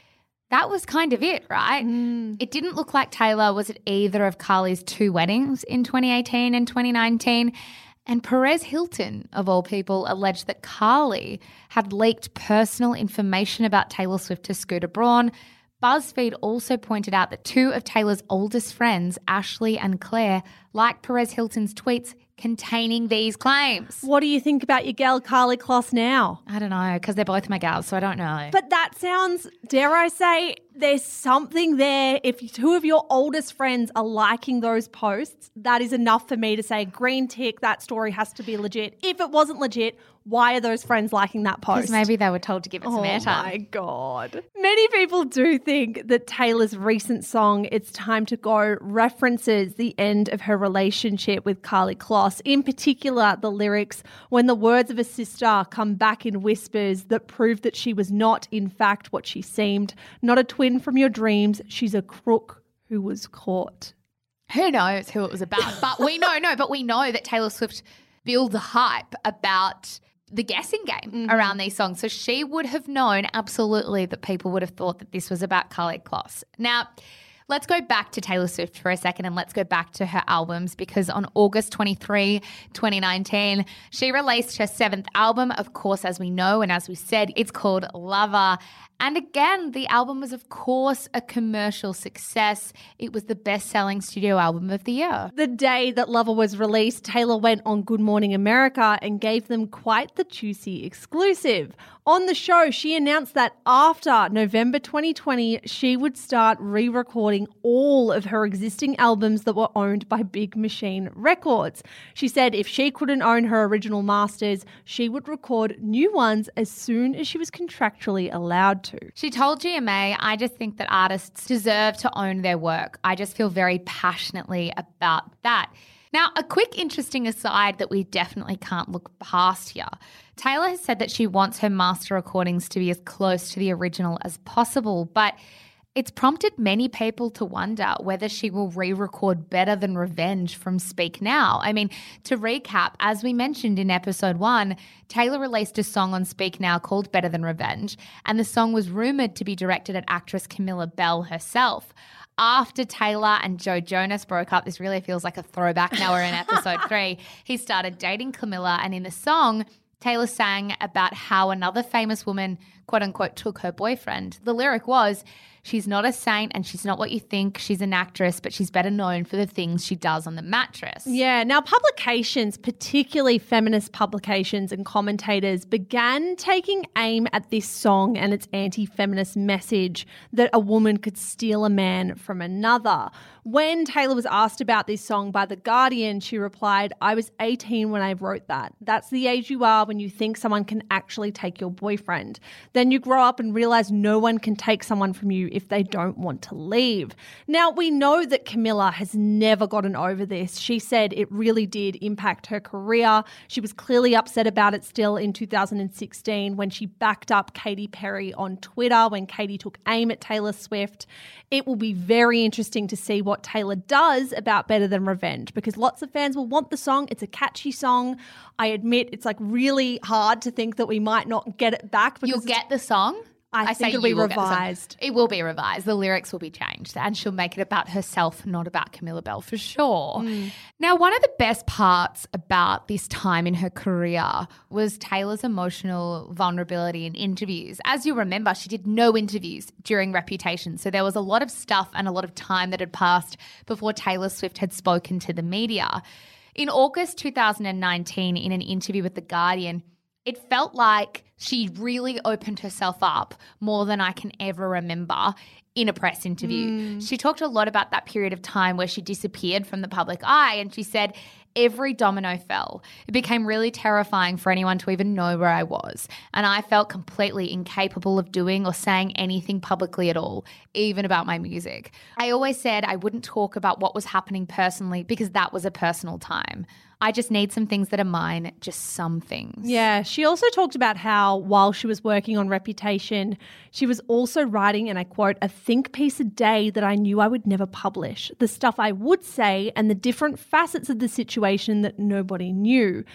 that was kind of it, right? Mm. It didn't look like Taylor was at either of Carly's two weddings in twenty eighteen and twenty nineteen. And Perez Hilton, of all people, alleged that Carly had leaked personal information about Taylor Swift to Scooter Braun. BuzzFeed also pointed out that two of Taylor's oldest friends, Ashley and Claire, liked Perez Hilton's tweets containing these claims. What do you think about your gal Carly Kloss now? I don't know, because they're both my gals, so I don't know. But that sounds, dare I say, there's something there. If two of your oldest friends are liking those posts, that is enough for me to say green tick, that story has to be legit. If it wasn't legit, why are those friends liking that post? Because maybe they were told to give it some Oh airtime. my God. Many people do think that Taylor's recent song, It's Time to Go, references the end of her relationship with Carly Kloss. In particular, the lyrics, when the words of a sister come back in whispers that prove that she was not, in fact, what she seemed, not a twin from your dreams, she's a crook who was caught. Who knows who it was about? But we know, no, but we know that Taylor Swift builds a hype about the guessing game mm-hmm. around these songs. So she would have known absolutely that people would have thought that this was about Carly Kloss. Now, let's go back to Taylor Swift for a second and let's go back to her albums, because on August twenty-third, twenty nineteen, she released her seventh album, of course, as we know, and as we said, it's called Lover. And again, the album was, of course, a commercial success. It was the best-selling studio album of the year. The day that Lover was released, Taylor went on Good Morning America and gave them quite the juicy exclusive. On the show, she announced that after November twenty twenty, she would start re-recording all of her existing albums that were owned by Big Machine Records. She said if she couldn't own her original masters, she would record new ones as soon as she was contractually allowed to. She told G M A, I just think that artists deserve to own their work. I just feel very passionately about that. Now, a quick interesting aside that we definitely can't look past here. Taylor has said that she wants her master recordings to be as close to the original as possible, but it's prompted many people to wonder whether she will re-record Better Than Revenge from Speak Now. I mean, to recap, as we mentioned in episode one, Taylor released a song on Speak Now called Better Than Revenge, and the song was rumoured to be directed at actress Camilla Bell herself. After Taylor and Joe Jonas broke up, this really feels like a throwback. Now we're in episode three. He started dating Camilla, and in the song, Taylor sang about how another famous woman, quote unquote, took her boyfriend. The lyric was, she's not a saint and she's not what you think. She's an actress, but she's better known for the things she does on the mattress. Yeah. Now, publications, particularly feminist publications and commentators, began taking aim at this song and its anti-feminist message that a woman could steal a man from another. When Taylor was asked about this song by The Guardian, she replied, I was eighteen when I wrote that. That's the age you are when you think someone can actually take your boyfriend. Then you grow up and realize no one can take someone from you if they don't want to leave. Now, we know that Camilla has never gotten over this. She said it really did impact her career. She was clearly upset about it still in two thousand sixteen when she backed up Katy Perry on Twitter when Katy took aim at Taylor Swift. It will be very interesting to see what Taylor does about Better Than Revenge, because lots of fans will want the song. It's a catchy song. I admit it's like really hard to think that we might not get it back. Because You'll get the song? I, I think it'll be revised. It will be revised. The lyrics will be changed and she'll make it about herself, not about Camilla Bell for sure. Mm. Now, one of the best parts about this time in her career was Taylor's emotional vulnerability in interviews. As you remember, she did no interviews during Reputation. So there was a lot of stuff and a lot of time that had passed before Taylor Swift had spoken to the media. In August two thousand nineteen, in an interview with The Guardian, it felt like she really opened herself up more than I can ever remember in a press interview. Mm. She talked a lot about that period of time where she disappeared from the public eye, and she said, every domino fell. It became really terrifying for anyone to even know where I was, and I felt completely incapable of doing or saying anything publicly at all, even about my music. I always said I wouldn't talk about what was happening personally because that was a personal time. I just need some things that are mine, just some things. Yeah. She also talked about how while she was working on Reputation, she was also writing, and I quote, a think piece a day that I knew I would never publish. The stuff I would say and the different facets of the situation that nobody knew.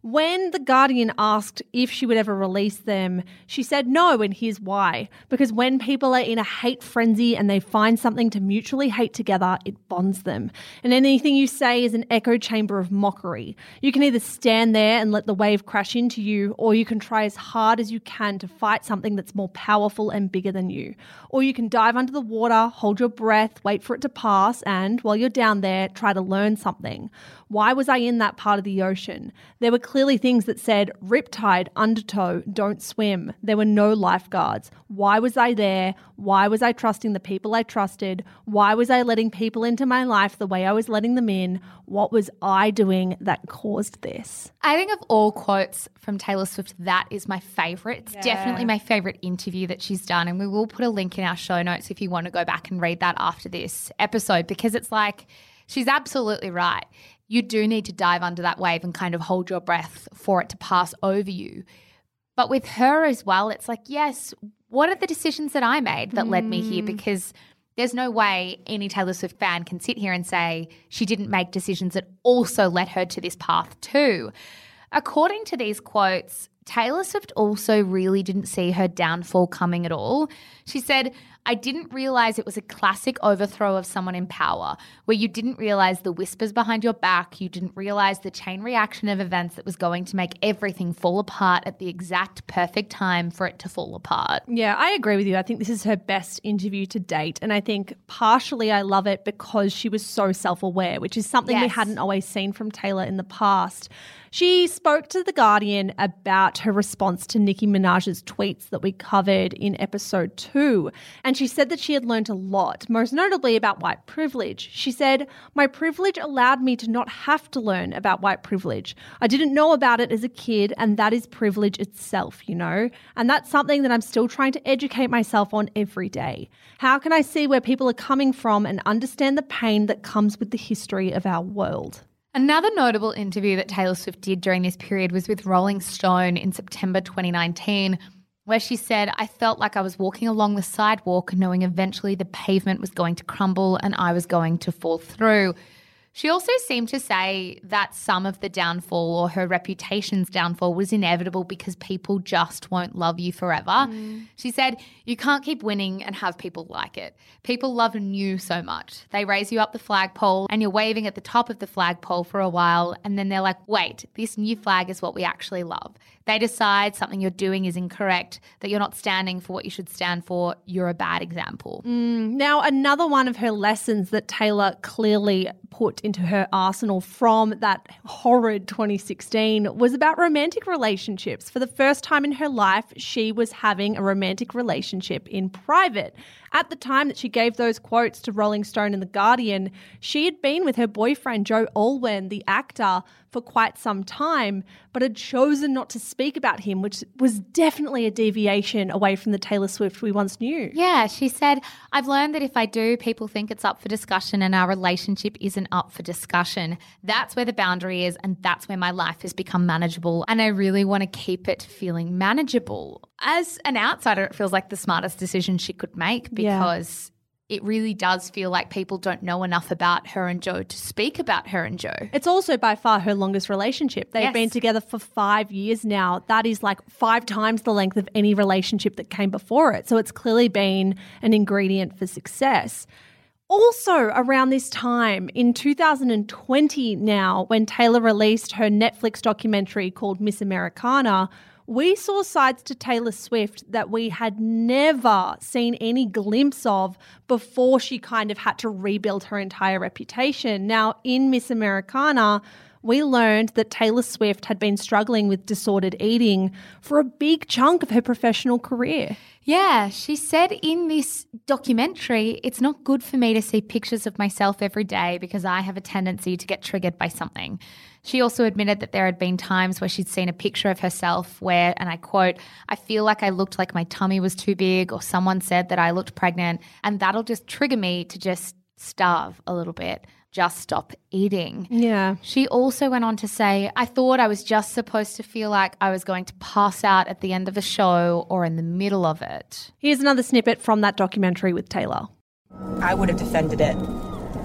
When The Guardian asked if she would ever release them, she said no, and here's why. Because when people are in a hate frenzy and they find something to mutually hate together, it bonds them. And anything you say is an echo chamber of mockery. You can either stand there and let the wave crash into you, or you can try as hard as you can to fight something that's more powerful and bigger than you. Or you can dive under the water, hold your breath, wait for it to pass, and while you're down there, try to learn something. Why was I in that part of the ocean? There were clearly things that said riptide, undertow, don't swim. There were no lifeguards. Why was I there? Why was I trusting the people I trusted? Why was I letting people into my life the way I was letting them in? What was I doing that caused this? I think of all quotes from Taylor Swift, that is my favourite. It's Yeah. definitely my favourite interview that she's done, and we will put a link in our show notes if you want to go back and read that after this episode, because it's like she's absolutely right. You do need to dive under that wave and kind of hold your breath for it to pass over you. But with her as well, it's like, yes, what are the decisions that I made that led me here? Because there's no way any Taylor Swift fan can sit here and say she didn't make decisions that also led her to this path too. According to these quotes, Taylor Swift also really didn't see her downfall coming at all. She said, I didn't realize it was a classic overthrow of someone in power, where you didn't realize the whispers behind your back, you didn't realize the chain reaction of events that was going to make everything fall apart at the exact perfect time for it to fall apart. Yeah, I agree with you. I think this is her best interview to date. And I think partially I love it because she was so self-aware, which is something we Yes. hadn't always seen from Taylor in the past. She spoke to The Guardian about her response to Nicki Minaj's tweets that we covered in episode two. And she said that she had learned a lot, most notably about white privilege. She said, my privilege allowed me to not have to learn about white privilege. I didn't know about it as a kid, and that is privilege itself, you know? And that's something that I'm still trying to educate myself on every day. How can I see where people are coming from and understand the pain that comes with the history of our world? Another notable interview that Taylor Swift did during this period was with Rolling Stone in September twenty nineteen, where she said, I felt like I was walking along the sidewalk knowing eventually the pavement was going to crumble and I was going to fall through. She also seemed to say that some of the downfall or her reputation's downfall was inevitable because people just won't love you forever. Mm. She said, you can't keep winning and have people like it. People love you so much. They raise you up the flagpole and you're waving at the top of the flagpole for a while and then they're like, wait, this new flag is what we actually love. They decide something you're doing is incorrect, that you're not standing for what you should stand for. You're a bad example. Mm. Now, another one of her lessons that Taylor clearly put into her arsenal from that horrid twenty sixteen was about romantic relationships. For the first time in her life, she was having a romantic relationship in private. At the time that she gave those quotes to Rolling Stone and The Guardian, she had been with her boyfriend, Joe Alwyn, the actor, for quite some time, but had chosen not to speak about him, which was definitely a deviation away from the Taylor Swift we once knew. Yeah, she said, I've learned that if I do, people think it's up for discussion and our relationship isn't up for discussion. That's where the boundary is and that's where my life has become manageable and I really want to keep it feeling manageable. As an outsider, it feels like the smartest decision she could make because yeah. it really does feel like people don't know enough about her and Joe to speak about her and Joe. It's also by far her longest relationship. They've Yes. been together for five years now. That is like five times the length of any relationship that came before it. So it's clearly been an ingredient for success. Also around this time, in two thousand twenty now, when Taylor released her Netflix documentary called Miss Americana, we saw sides to Taylor Swift that we had never seen any glimpse of before she kind of had to rebuild her entire reputation. Now, in Miss Americana, we learned that Taylor Swift had been struggling with disordered eating for a big chunk of her professional career. Yeah, she said in this documentary, it's not good for me to see pictures of myself every day because I have a tendency to get triggered by something. She also admitted that there had been times where she'd seen a picture of herself where, and I quote, I feel like I looked like my tummy was too big or someone said that I looked pregnant and that'll just trigger me to just starve a little bit. Just stop eating. Yeah. She also went on to say, I thought I was just supposed to feel like I was going to pass out at the end of a show or in the middle of it. Here's another snippet from that documentary with Taylor. I would have defended it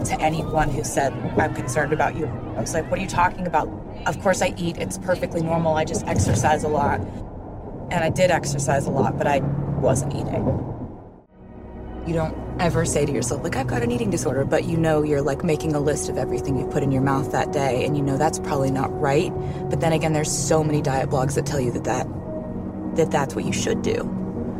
to anyone who said, I'm concerned about you. I was like, what are you talking about? Of course I eat. It's perfectly normal. I just exercise a lot. And I did exercise a lot, but I wasn't eating. You don't ever say to yourself, like, I've got an eating disorder, but you know you're like making a list of everything you put in your mouth that day, and you know that's probably not right. But then again, there's so many diet blogs that tell you that, that, that that's what you should do.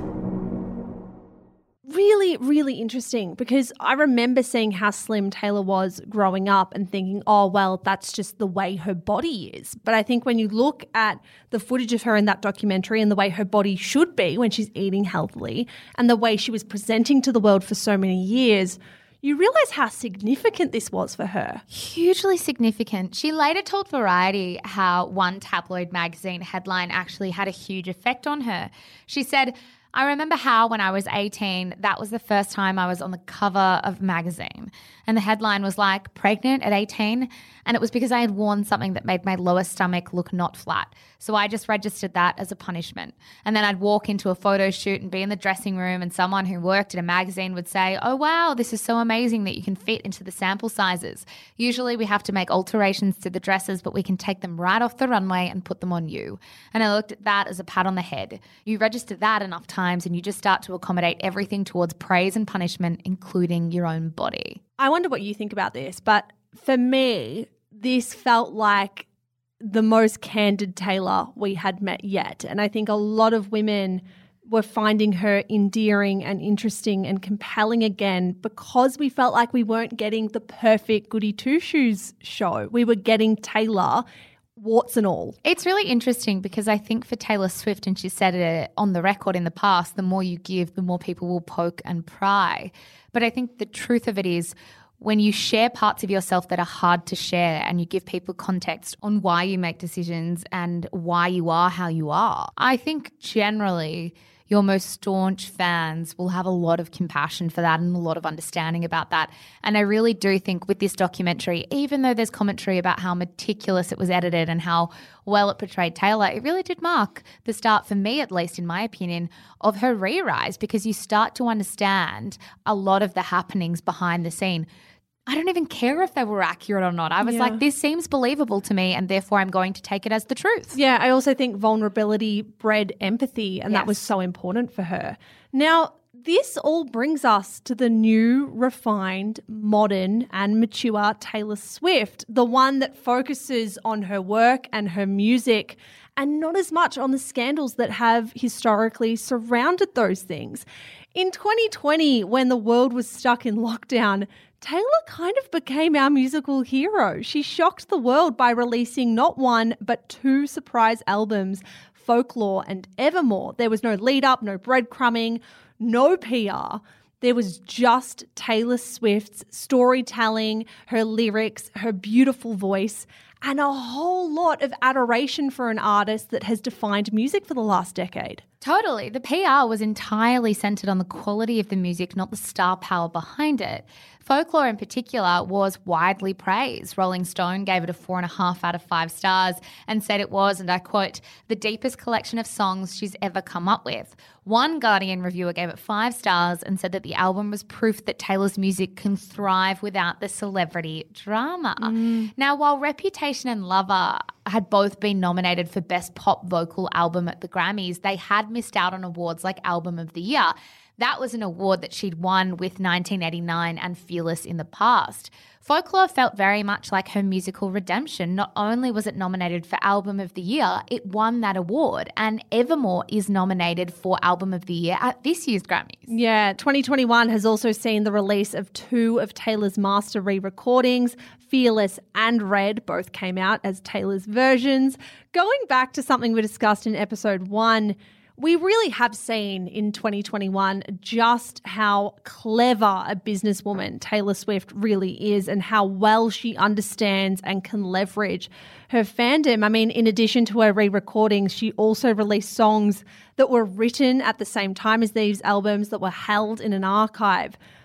Really, really interesting, because I remember seeing how slim Taylor was growing up and thinking, oh, well, that's just the way her body is. But I think when you look at the footage of her in that documentary and the way her body should be when she's eating healthily and the way she was presenting to the world for so many years, you realise how significant this was for her. Hugely significant. She later told Variety how one tabloid magazine headline actually had a huge effect on her. She said, I remember how when I was eighteen, that was the first time I was on the cover of a magazine. And the headline was like, pregnant at eighteen. And it was because I had worn something that made my lower stomach look not flat. So I just registered that as a punishment. And then I'd walk into a photo shoot and be in the dressing room, and someone who worked at a magazine would say, oh, wow, this is so amazing that you can fit into the sample sizes. Usually we have to make alterations to the dresses, but we can take them right off the runway and put them on you. And I looked at that as a pat on the head. You register that enough times and you just start to accommodate everything towards praise and punishment, including your own body. I wonder what you think about this, but for me, this felt like the most candid Taylor we had met yet. And I think a lot of women were finding her endearing and interesting and compelling again because we felt like we weren't getting the perfect goody two-shoes show. We were getting Taylor, warts and all. It's really interesting because I think for Taylor Swift, and she said it on the record in the past, the more you give, the more people will poke and pry. But I think the truth of it is, when you share parts of yourself that are hard to share and you give people context on why you make decisions and why you are how you are, I think generally your most staunch fans will have a lot of compassion for that and a lot of understanding about that. And I really do think with this documentary, even though there's commentary about how meticulous it was edited and how well it portrayed Taylor, it really did mark the start, for me at least in my opinion, of her re-rise, because you start to understand a lot of the happenings behind the scene. I don't even care if they were accurate or not. I was Yeah. like, this seems believable to me, and therefore I'm going to take it as the truth. Yeah, I also think vulnerability bred empathy, and Yes. that was so important for her. Now, this all brings us to the new, refined, modern and mature Taylor Swift, the one that focuses on her work and her music and not as much on the scandals that have historically surrounded those things. In twenty twenty, when the world was stuck in lockdown, Taylor kind of became our musical hero. She shocked the world by releasing not one, but two surprise albums, Folklore and Evermore. There was no lead up, no breadcrumbing, no P R. There was just Taylor Swift's storytelling, her lyrics, her beautiful voice, and a whole lot of adoration for an artist that has defined music for the last decade. Totally. The P R was entirely centered on the quality of the music, not the star power behind it. Folklore in particular was widely praised. Rolling Stone gave it a four and a half out of five stars and said it was, and I quote, the deepest collection of songs she's ever come up with. One Guardian reviewer gave it five stars and said that the album was proof that Taylor's music can thrive without the celebrity drama. Mm. Now, while Reputation and Lover had both been nominated for Best Pop Vocal Album at the Grammys, they had missed out on awards like Album of the Year. That was an award that she'd won with nineteen eighty-nine and Fearless in the past. Folklore felt very much like her musical redemption. Not only was it nominated for Album of the Year, it won that award. And Evermore is nominated for Album of the Year at this year's Grammys. Yeah, twenty twenty-one has also seen the release of two of Taylor's master re-recordings, Fearless and Red, both came out as Taylor's versions. Going back to something we discussed in episode one, we really have seen in twenty twenty-one just how clever a businesswoman Taylor Swift really is and how well she understands and can leverage her fandom. I mean, in addition to her re-recordings, she also released songs that were written at the same time as these albums that were held in an archive.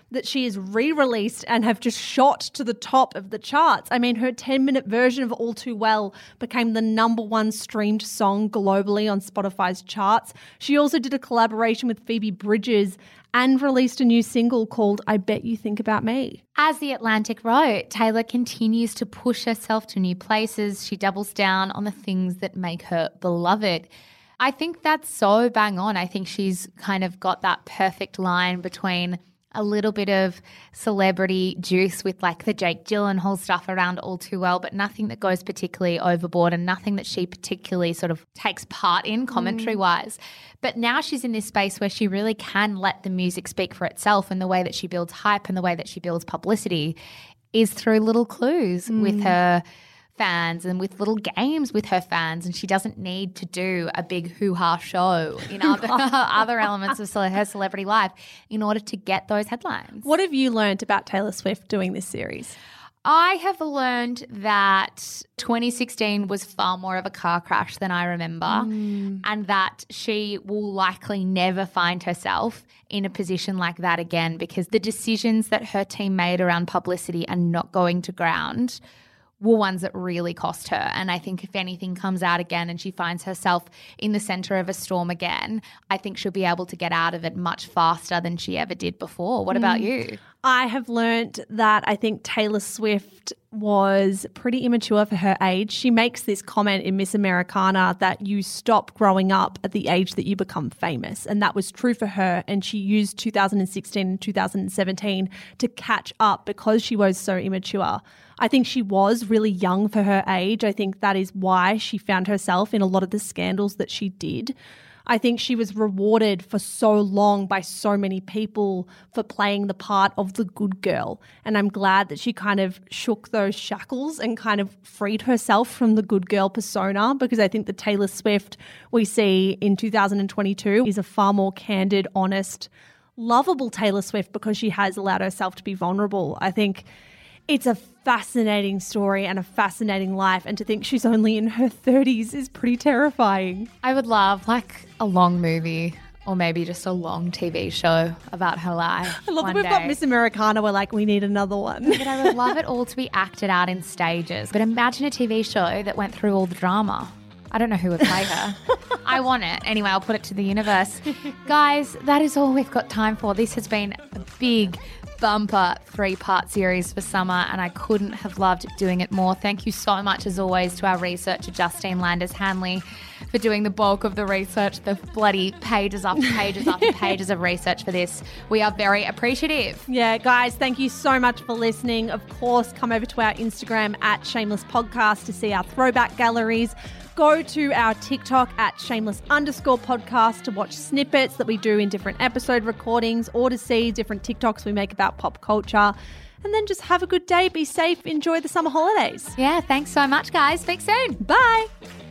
that she is re-released and have just shot to the top of the charts. I mean, her ten-minute version of All Too Well became the number one streamed song globally on Spotify's charts. She also did a collaboration with Phoebe Bridgers and released a new single called I Bet You Think About Me. As The Atlantic wrote, Taylor continues to push herself to new places. She doubles down on the things that make her beloved. I think that's so bang on. I think she's kind of got that perfect line between a little bit of celebrity juice with like the Jake Gyllenhaal stuff around All Too Well, but nothing that goes particularly overboard and nothing that she particularly sort of takes part in commentary-wise. Mm. But now she's in this space where she really can let the music speak for itself, and the way that she builds hype and the way that she builds publicity is through little clues mm. with her fans and with little games with her fans, and she doesn't need to do a big hoo-ha show in other other elements of her celebrity life in order to get those headlines. What have you learned about Taylor Swift doing this series? I have learned that twenty sixteen was far more of a car crash than I remember, mm. and that she will likely never find herself in a position like that again, because the decisions that her team made around publicity and not going to ground were ones that really cost her. And I think if anything comes out again and she finds herself in the centre of a storm again, I think she'll be able to get out of it much faster than she ever did before. What mm. about you? I have learnt that I think Taylor Swift was pretty immature for her age. She makes this comment in Miss Americana that you stop growing up at the age that you become famous. And that was true for her. And she used two thousand sixteen and two thousand seventeen to catch up because she was so immature. I think she was really young for her age. I think that is why she found herself in a lot of the scandals that she did. I think she was rewarded for so long by so many people for playing the part of the good girl. And I'm glad that she kind of shook those shackles and kind of freed herself from the good girl persona, because I think the Taylor Swift we see in two thousand twenty-two is a far more candid, honest, lovable Taylor Swift, because she has allowed herself to be vulnerable. I think it's a fascinating story and a fascinating life, and to think she's only in her thirties is pretty terrifying. I would love like a long movie or maybe just a long T V show about her life. I love that we've day. got Miss Americana. We're like, we need another one. But I would love it all to be acted out in stages. But imagine a T V show that went through all the drama. I don't know who would play her. I want it. Anyway, I'll put it to the universe. Guys, that is all we've got time for. This has been a big bumper three-part series for summer, and I couldn't have loved doing it more. Thank you so much, as always, to our researcher, Justine Landers-Hanley, for doing the bulk of the research, the bloody pages after pages after pages of research for this. We are very appreciative. Yeah, guys, thank you so much for listening. Of course, come over to our Instagram at Shameless Podcast to see our throwback galleries. Go to our TikTok at shameless underscore podcast to watch snippets that we do in different episode recordings, or to see different TikToks we make about pop culture. And then just have a good day, be safe, enjoy the summer holidays. Yeah, thanks so much, guys. Speak soon. Bye.